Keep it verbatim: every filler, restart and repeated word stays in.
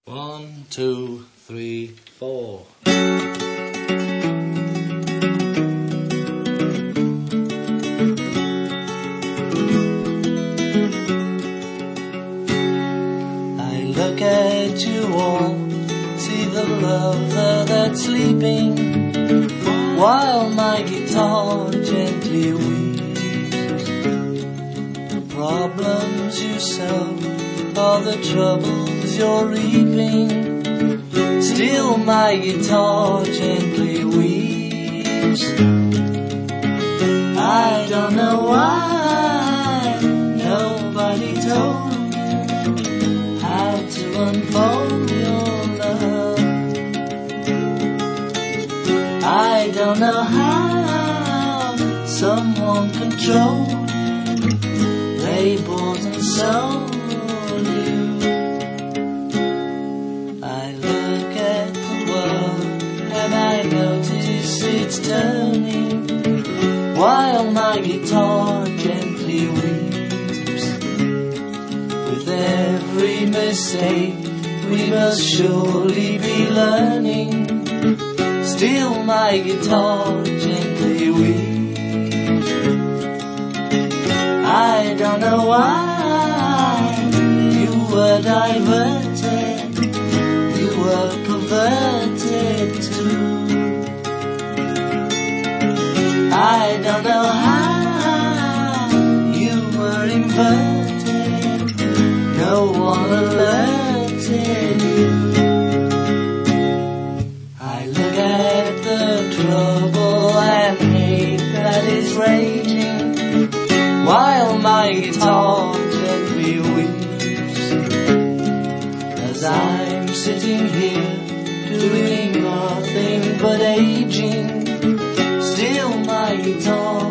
One, two, three, four. I look at you all, see the lover that's sleeping, while my guitar gently weeps. The problems you solve are the troubles you're reaping. Still my guitar gently weeps. I don't know why nobody told me how to unfold your love. I don't know how someone controlled they bought and sold you. I look at the world and I notice it's turning, while my guitar gently weeps. With every mistake we must surely be learning. Still my guitar gently weeps. I don't know why you were diverted, you were perverted too. I don't know how you were inverted, no one alerted you. I look at the trouble and hate that is raging, while my guitar gently weeps. As I'm sitting here doing nothing but aging, still my guitar